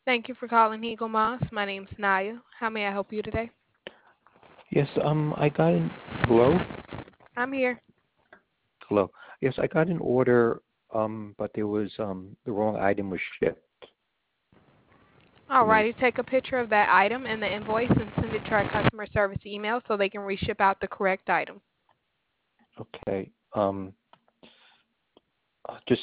Thank you for calling Eagle Moss. My name's Naya. How may I help you today? Yes, I got an hello, I'm here. hello. Yes, I got an order, but there was the wrong item was shipped to me. Alrighty, take a picture of that item and the invoice and send it to our customer service email so they can reship out the correct item. Okay. Just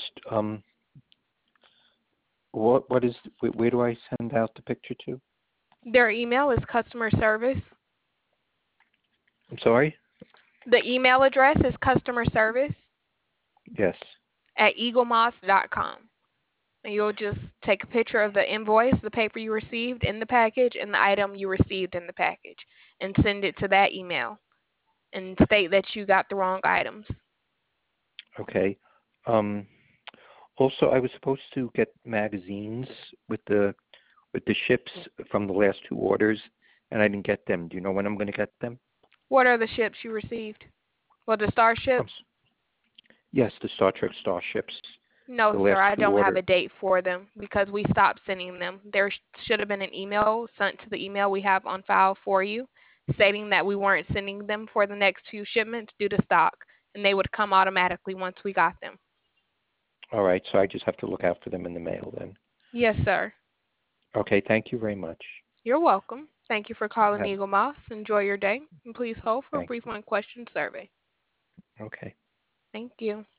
what is where do I send out the picture to? Their email is customer service. I'm sorry. The email address is customer service Yes. at eaglemoss.com. And you'll just take a picture of the invoice, the paper you received in the package, and the item you received in the package, and send it to that email and state that you got the wrong items. Okay. Um, Also, I was supposed to get magazines with the ships from the last two orders, and I didn't get them. Do you know when I'm going to get them? What are the ships you received? Well, the Um, starships? yes, the Star Trek starships, No, the sir, last I two don't have orders. a date for them because we stopped sending them. There should have been an email sent to the email we have on file for you stating that we weren't sending them for the next few shipments due to stock, and they would come automatically once we got them. All right, so I just have to look out for them in the mail then. Yes, sir. Okay, thank you very much. You're welcome. Thank you for calling Have, Eagle Moss. Enjoy your day, and please hold for a thank brief one-question survey. you. Okay. Thank you.